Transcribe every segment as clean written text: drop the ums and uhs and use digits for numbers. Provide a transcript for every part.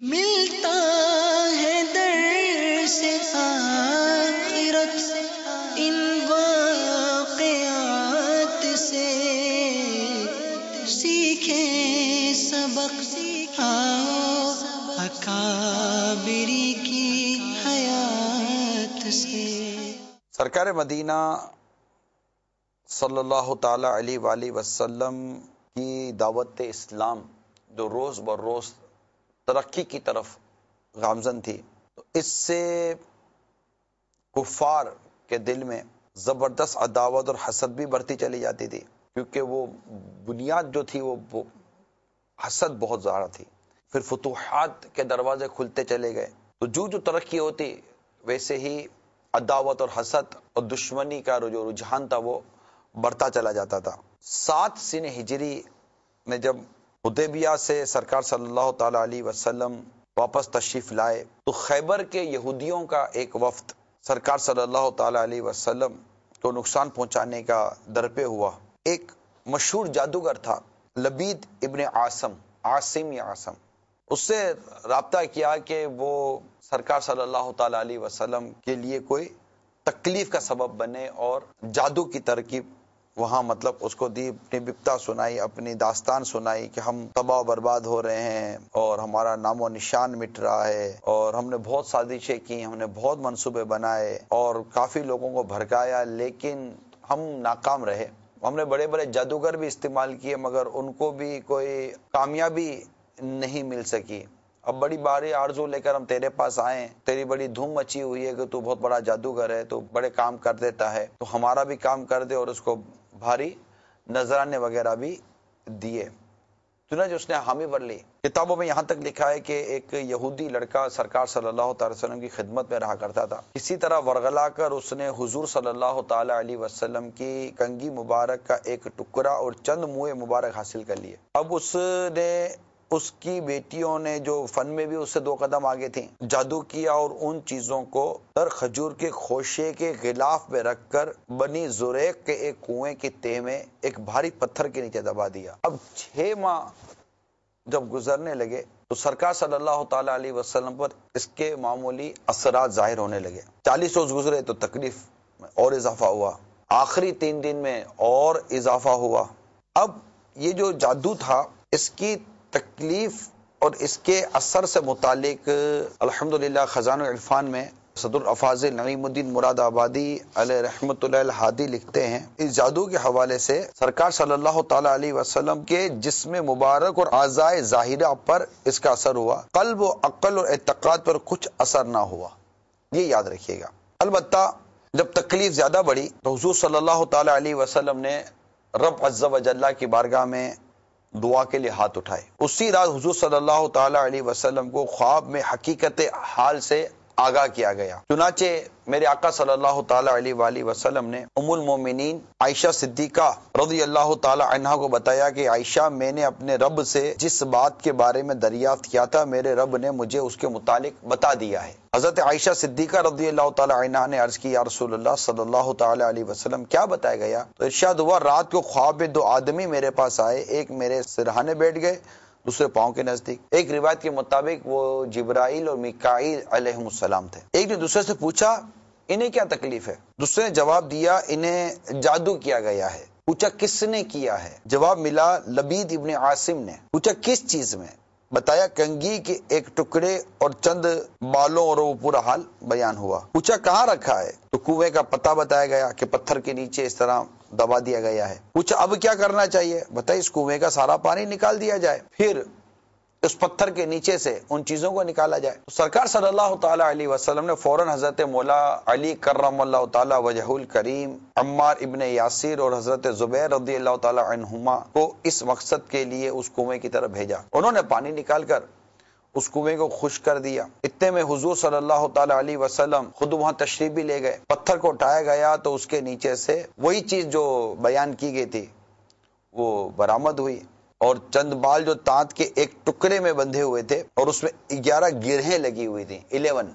ملتا ہے در سے آخرت ان واقعات سے، سیکھیں سبق آؤ اکابری کی حیات سے۔ سرکار مدینہ صلی اللہ تعالی علیہ وآلہ وسلم کی دعوت اسلام جو روز بروز ترقی کی طرف گامزن تھی، تو اس سے کفار کے دل میں زبردست عداوت اور حسد بھی بڑھتی چلی جاتی تھی، کیونکہ وہ بنیاد جو تھی وہ حسد بہت زیادہ تھی۔ پھر فتوحات کے دروازے کھلتے چلے گئے، تو جو ترقی ہوتی ویسے ہی عداوت اور حسد اور دشمنی کا جو رجحان تھا وہ بڑھتا چلا جاتا تھا۔ 7 سن ہجری میں جب حدیبیہ سے سرکار صلی اللہ تعالی علیہ وسلم واپس تشریف لائے، تو خیبر کے یہودیوں کا ایک وفد سرکار صلی اللہ تعالی علیہ وسلم کو نقصان پہنچانے کا درپے ہوا۔ ایک مشہور جادوگر تھا لبید ابن عاصم، اس سے رابطہ کیا کہ وہ سرکار صلی اللہ تعالی علیہ وسلم کے لیے کوئی تکلیف کا سبب بنے، اور جادو کی ترکیب وہاں مطلب اس کو دی، اپنی بپتا سنائی، اپنی داستان سنائی کہ ہم تباہ و برباد ہو رہے ہیں اور ہمارا نام و نشان مٹ رہا ہے، اور ہم نے بہت سازشیں کی، ہم نے بہت منصوبے بنائے اور کافی لوگوں کو بھڑکایا، لیکن ہم ناکام رہے۔ ہم نے بڑے بڑے جادوگر بھی استعمال کیے مگر ان کو بھی کوئی کامیابی نہیں مل سکی۔ اب بڑی باری آرزو لے کر ہم تیرے پاس آئے، تیری بڑی دھوم مچی ہوئی ہے کہ تو بہت بڑا جادوگر ہے، تو بڑے کام کر دیتا ہے، تو ہمارا بھی کام کر دے، اور اس کو بھاری نذرانے وغیرہ بھی دیے۔ چنانچہ اس نے حامی بن لی۔ کتابوں میں یہاں تک لکھا ہے کہ ایک یہودی لڑکا سرکار صلی اللہ تعالی وسلم کی خدمت میں رہا کرتا تھا، کسی طرح ورغلا کر اس نے حضور صلی اللہ تعالی علیہ وسلم کی کنگھی مبارک کا ایک ٹکڑا اور چند موئے مبارک حاصل کر لیے۔ اب اس نے اس کی بیٹیوں نے جو فن میں بھی اس سے 2 قدم آگے تھیں، جادو کیا اور ان چیزوں کو در کھجور کے خوشے کے غلاف میں رکھ کر بنی زریق کے ایک کنویں کی تہ میں ایک بھاری پتھر کے نیچے دبا دیا۔ اب 6 ماہ جب گزرنے لگے تو سرکار صلی اللہ تعالی علیہ وسلم پر اس کے معمولی اثرات ظاہر ہونے لگے۔ 40 روز گزرے تو تکلیف میں اور اضافہ ہوا، آخری 3 دن میں اور اضافہ ہوا۔ اب یہ جو جادو تھا اس کی تکلیف اور اس کے اثر سے متعلق الحمدللہ خزانہ العرفان میں صدر الافاضل نعیم الدین مراد آبادی علیہ رحمۃ اللہ الحادی لکھتے ہیں، اس جادو کے حوالے سے سرکار صلی اللہ تعالی علیہ وسلم کے جسم مبارک اور اعضائے ظاہرہ پر اس کا اثر ہوا، قلب و عقل اور اعتقاد پر کچھ اثر نہ ہوا، یہ یاد رکھیے گا۔ البتہ جب تکلیف زیادہ بڑھی تو حضور صلی اللہ تعالی علیہ وسلم نے رب عز و جل کی بارگاہ میں دعا کے لیے ہاتھ اٹھائے۔ اسی رات حضور صلی اللہ تعالی علیہ وسلم کو خواب میں حقیقت حال سے آگاہ کیا گیا۔ چنانچہ میرے آقا صلی اللہ تعالی علیہ وآلہ وسلم نے ام المومنین عائشہ صدیقہ رضی اللہ تعالی عنہا کو بتایا کہ عائشہ، میں نے اپنے رب سے جس بات کے بارے میں دریافت کیا تھا میرے رب نے مجھے اس کے متعلق بتا دیا ہے۔ حضرت عائشہ صدیقہ رضی اللہ تعالی عنہا نے عرض کی، یا رسول اللہ صلی اللہ تعالی علیہ وسلم کیا بتایا گیا؟ تو ارشاد ہوا، رات کو خواب میں 2 آدمی میرے پاس آئے، ایک میرے سرہانے بیٹھ گئے، دوسرے پاؤں کے نزدیک۔ ایک روایت کے مطابق وہ جبرائیل اور میکائیل علیہ السلام تھے۔ ایک نے دوسرے سے پوچھا انہیں کیا تکلیف ہے؟ دوسرے نے جواب دیا انہیں جادو کیا گیا ہے۔ پوچھا کس نے کیا ہے؟ جواب ملا لبید ابن عاصم نے۔ پوچھا کس چیز میں؟ بتایا کنگھی کے ایک ٹکڑے اور چند بالوں، اور وہ پورا حال بیان ہوا۔ پوچھا کہاں رکھا ہے؟ تو کنویں کا پتہ بتایا گیا کہ پتھر کے نیچے اس طرح دبا دیا گیا ہے۔ پوچھا اب کیا کرنا چاہیے؟ بتایا اس کنویں کا سارا پانی نکال دیا جائے، پھر اس پتھر کے نیچے سے ان چیزوں کو نکالا جائے۔ سرکار صلی اللہ تعالی علیہ وسلم نے فوراً حضرت مولا علی کرم اللہ تعالی وجہ الکریم، عمار ابن یاسر اور حضرت زبیر رضی اللہ تعالی عنہما کو اس مقصد کے لیے اس کنویں کی طرف بھیجا۔ انہوں نے پانی نکال کر اس کنویں کو خشک کر دیا۔ اتنے میں حضور صلی اللہ تعالی علیہ وسلم خود وہاں تشریف بھی لے گئے۔ پتھر کو اٹھایا گیا تو اس کے نیچے سے وہی چیز جو بیان کی گئی تھی وہ برآمد ہوئی، اور چند بال جو تانت کے ایک ٹکڑے میں بندھے ہوئے تھے، اور اس میں 11 گرہیں لگی ہوئی تھیں، 11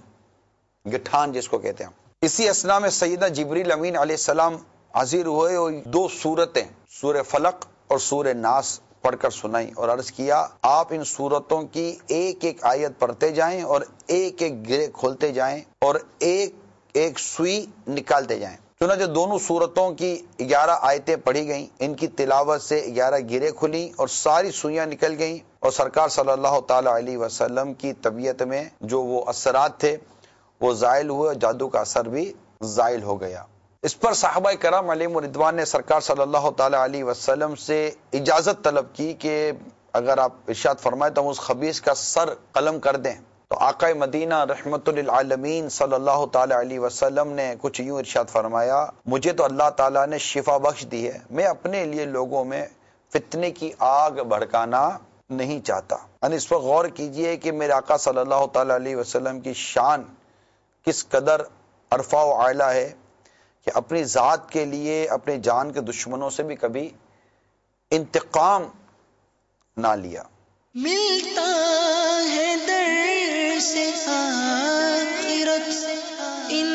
گٹھان جس کو کہتے ہیں۔ اسی اسنا میں سیدنا جبریل امین علیہ السلام حاضر ہوئے اور 2 سورتیں، سورہ فلق اور سورہ ناس پڑھ کر سنائی اور عرض کیا آپ ان سورتوں کی ایک ایک آیت پڑھتے جائیں اور ایک ایک گرے کھولتے جائیں اور ایک ایک سوئی نکالتے جائیں۔ چنانچہ دونوں سورتوں کی 11 آیتیں پڑھی گئیں، ان کی تلاوت سے 11 گرے کھلیں اور ساری سوئیاں نکل گئیں، اور سرکار صلی اللہ تعالی علیہ وسلم کی طبیعت میں جو وہ اثرات تھے وہ زائل ہوئے، جادو کا اثر بھی زائل ہو گیا۔ اس پر صحابہ کرام علیہم رضوان نے سرکار صلی اللہ تعالی علیہ وسلم سے اجازت طلب کی کہ اگر آپ ارشاد فرمائے تو ہم اس خبیث کا سر قلم کر دیں۔ تو آقا مدینہ رحمت للعالمین صلی اللہ تعالی علیہ وسلم نے کچھ یوں ارشاد فرمایا، مجھے تو اللہ تعالیٰ نے شفا بخش دی ہے، میں اپنے لیے لوگوں میں فتنے کی آگ بھڑکانا نہیں چاہتا۔ یعنی اس پر غور کیجئے کہ میرے آقا صلی اللہ تعالی علیہ وسلم کی شان کس قدر عرفہ و اعلیٰ ہے کہ اپنی ذات کے لیے اپنے جان کے دشمنوں سے بھی کبھی انتقام نہ لیا۔ ملتا ہے در سے آخرت ان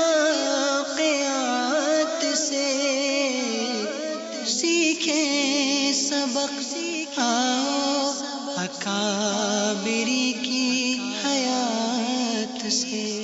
واقعات سے، سیکھیں سبق آؤ اکابری کی حیات سے۔